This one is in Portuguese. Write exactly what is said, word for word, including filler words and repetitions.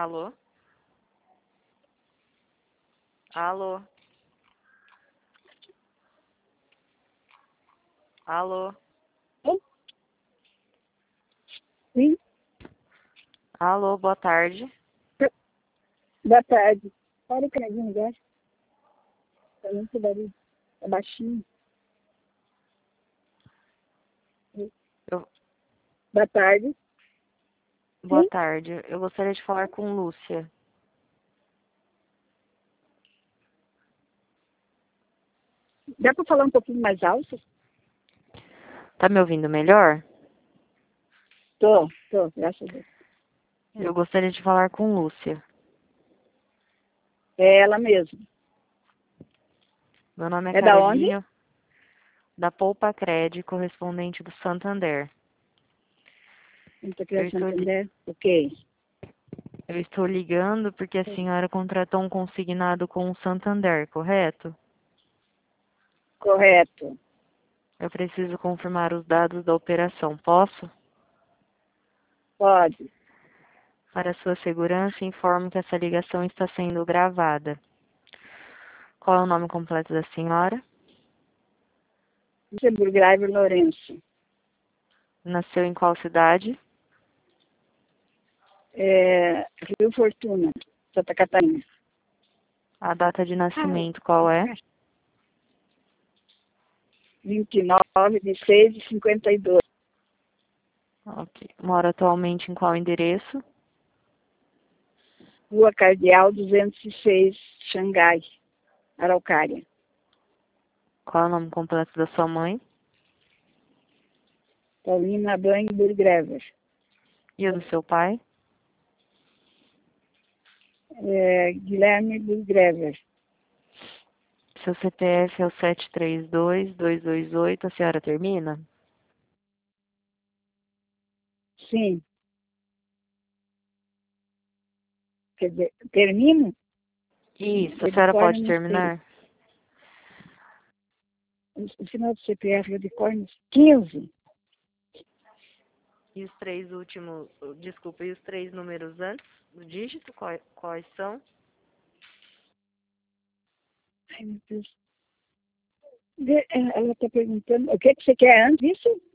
Alô? Alô? Alô? Sim, Alô, boa tarde. boa tarde. Para o canadinho, lugar. Tá muito barulho. Tá baixinho. Eu- Boa tarde. Boa Sim, tarde. Eu gostaria de falar com Lúcia. dá para falar um pouquinho mais alto? Tá me ouvindo melhor? Tô, tô, graças a Deus. Eu gostaria de falar com Lúcia. É ela mesma. Meu nome é É da onde? Carolina, da Poupa Cred, correspondente do Santander. Santa Eu Cruz estou, li- Santander. Ok. eu estou ligando porque a senhora contratou um consignado com o Santander, correto? Correto. Eu preciso confirmar os dados da operação. Posso? Pode. Para sua segurança, informo que essa ligação está sendo gravada. Qual é o nome completo da senhora? Luxemburgo Driver Lourenço. Nasceu em qual cidade? É, Rio Fortuna, Santa Catarina. A data de Ah, nascimento qual é? vinte e nove de seis de cinquenta e dois. Ok. Mora atualmente em qual endereço? Rua Cardeal duzentos e seis, Xangai, Araucária. Qual é o nome completo da sua mãe? Paulina Banho Burgrever. E o do seu pai? É, Guilherme Burgrever. Seu C P F é o sete três dois, dois dois oito, a senhora termina? Sim. Quer dizer, termino? Isso, a Eu de senhora cor pode não sei. terminar? O final do C P F eu de cor não sei. quinze. E os três últimos, desculpa, e os três números antes do dígito, quais, quais são? Ai, meu Deus. De- é, Ela está perguntando, o que, que você quer antes disso?